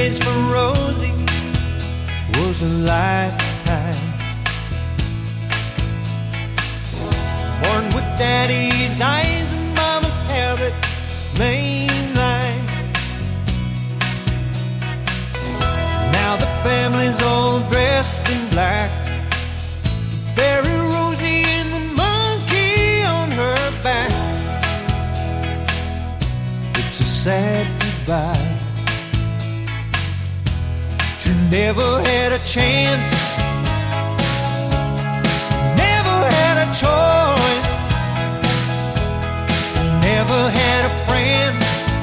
days for Rosie was a lifetime. Born with daddy's eyes and mama's habit, mainline. Now the family's all dressed in black to bury Rosie and the monkey on her back. It's a sad goodbye. She never had a chance, never had a choice, never had a friend,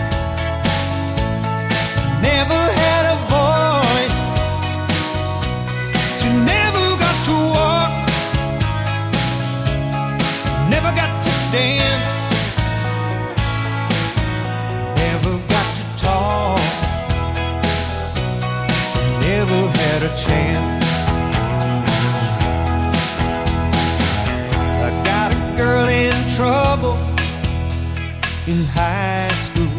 never had a voice. She never got to walk, never got to dance, never got to talk, never had a chance. I got a girl in trouble in high school.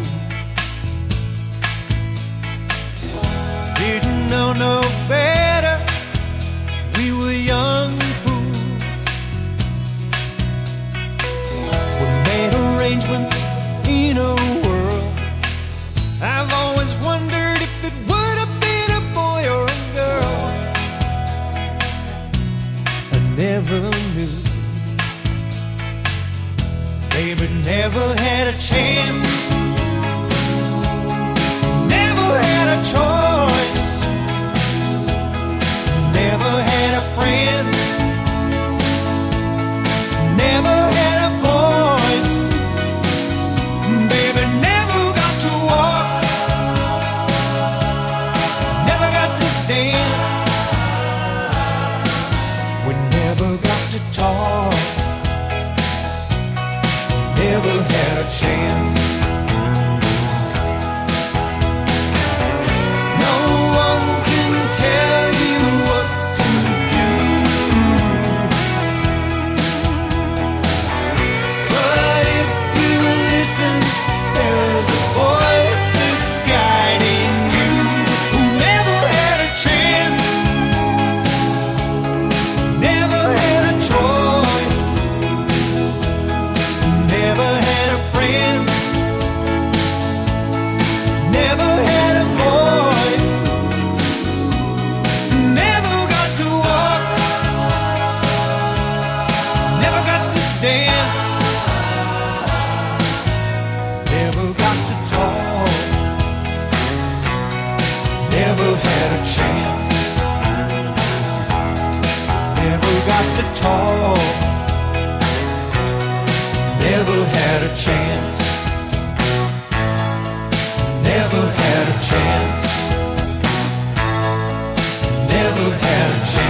Didn't know no better, we were young fools. We made arrangements in a world I've always wondered if it would have been a boy or a girl. I never knew. Baby never had a chance, never had a choice, never had a friend, never had a voice. Baby never got to walk, never got to dance, we never got to talk, never had a chance. No one can tell you what to do, but if you listen, there's a voice that's guiding you. Who never had a chance, never had a choice, never had a friend, never had a voice, never got to walk, never got to dance, never got to talk, never had a chance, never got to talk, never had a chance, never had a chance, never had a chance.